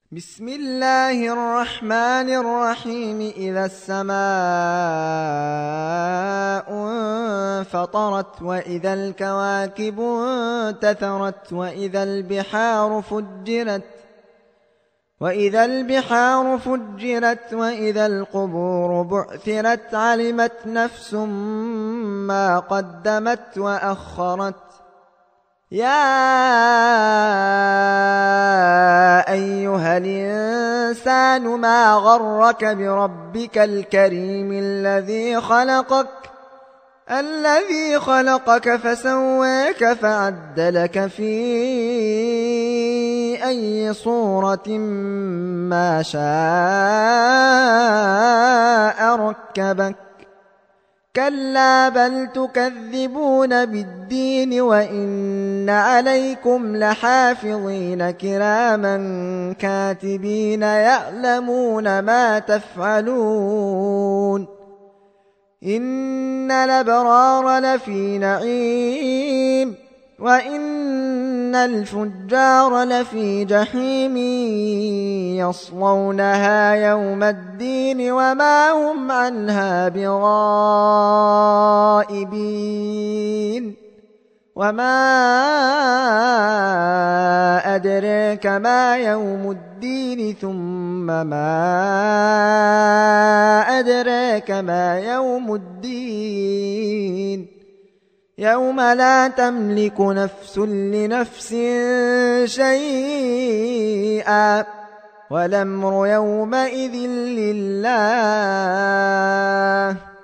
بسم الله الرحمن الرحيم. إذا السماء انفطرت وإذا الكواكب انتثرت وإذا البحار فجرت وإذا القبور بعثرت علمت نفس ما قدمت وأخرت. يا أيها الإنسان ما غرك بربك الكريم الذي خلقك فسواك فعدلك في أي صورة ما شاء ركبك. كلا بل تكذبون بالدين وإن عليكم لحافظين كراما كاتبين يعلمون ما تفعلون. إن الأبرار لفي نعيم وإن الفجار لفي جحيم يصلونها يوم الدين وما هم عنها بغائبين. وما أدريك ما يوم الدين ثم ما أدريك ما يوم الدين. يوم لا تملك نفس لنفس شيئا والأمر يومئذ لله.